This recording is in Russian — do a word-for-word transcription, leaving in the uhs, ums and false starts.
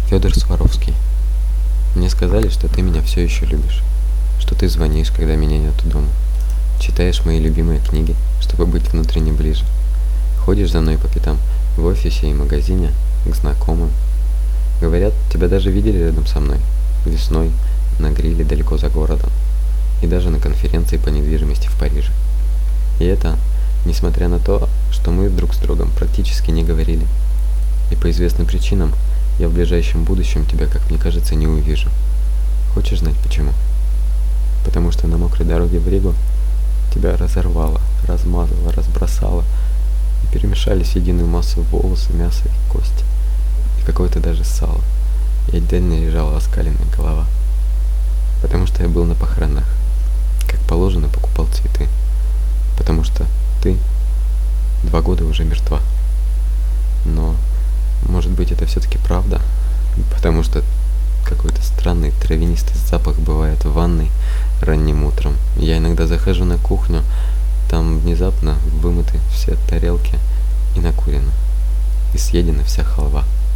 Федор Сваровский. Мне сказали, что ты меня все еще любишь, что ты звонишь, когда меня нету дома, читаешь мои любимые книги, чтобы быть внутренне ближе, ходишь за мной по пятам в офисе и магазине, к знакомым. Говорят, тебя даже видели рядом со мной, весной, на гриле далеко за городом, и даже на конференции по недвижимости в Париже. И это, несмотря на то, что мы друг с другом практически не говорили. И по известным причинам я в ближайшем будущем тебя, как мне кажется, не увижу. Хочешь знать почему? Потому что на мокрой дороге в Ригу тебя разорвало, размазало, разбросало, и перемешались в единую массу волосы, мясо и кости, и какое-то даже сало, и отдельно лежала оскаленная голова. Потому что я был на похоронах, как положено, покупал цветы. Потому что ты два года уже мертва. Но, может быть, это все-таки правда, потому что какой-то странный травянистый запах бывает в ванной ранним утром. Я иногда захожу на кухню, там внезапно вымыты все тарелки и накурено, и съедена вся халва.